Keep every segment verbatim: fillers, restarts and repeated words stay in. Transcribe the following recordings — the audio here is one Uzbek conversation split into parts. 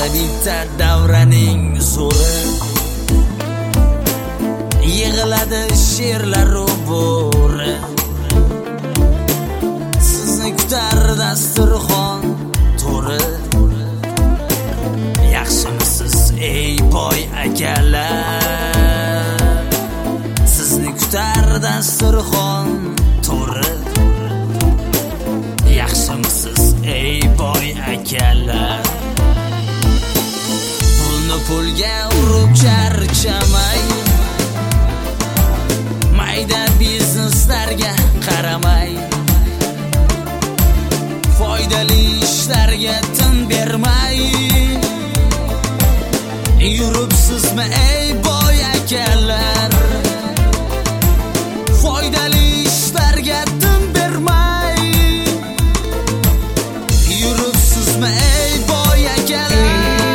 borda bitta davraning zo'ri, yig'iladi she'rlaru bo'ri. Sizni kutar dasturxon to'ri. Yaxshimisiz ey boy akalar? Sizni kutar dasturxon to'ri. Yaxshimisiz ey boy akalar? Pulni pulga urib charchamay, mayda bizneslarga qaramay, foydali ishlarga tin bermay yuribsizmi ey boy akalar? Foydali ishlarga tin bermay yuribsizmi ey boy akalar?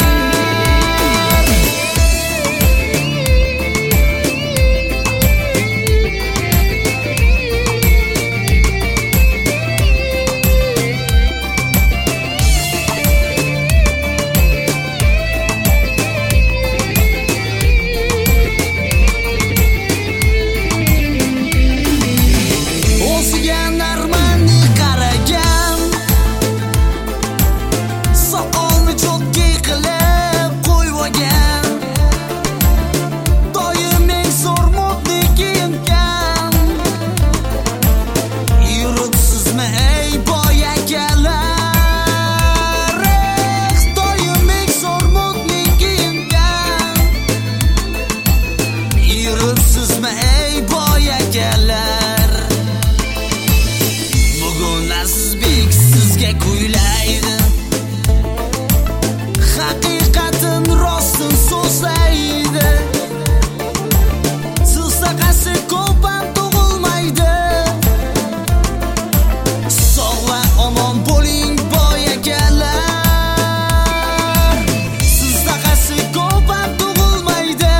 Bugun Azizbek sizga kuylaydi, haqiqatin rostin so'zlaydi. Sizda qasi ko'p ham tug'ilmaydi. Sog' va omon bo'ling boy akalar. Sizda qasi ko'p ham tug'ilmaydi.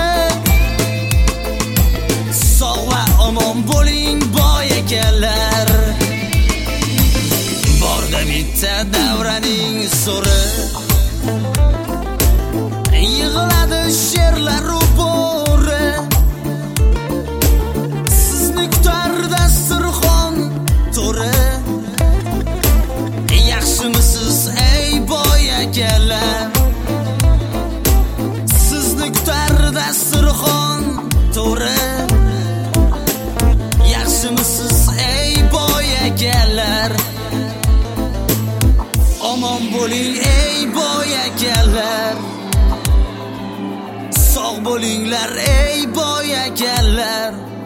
Sog' va omon bo'ling boy akalar. Borda bitta davraning zo'ri, yig'iladi she'rlaru bo'ri. Sizni kutar dasturxon to'ri. Yaxshimisiz ey boy akalar? Sizni kutar dasturxon to'ri. Yaxshimisiz ey boy akalar? Omon bo'ling ey boy akalar. Sog' bo'linglar ey boy akalar.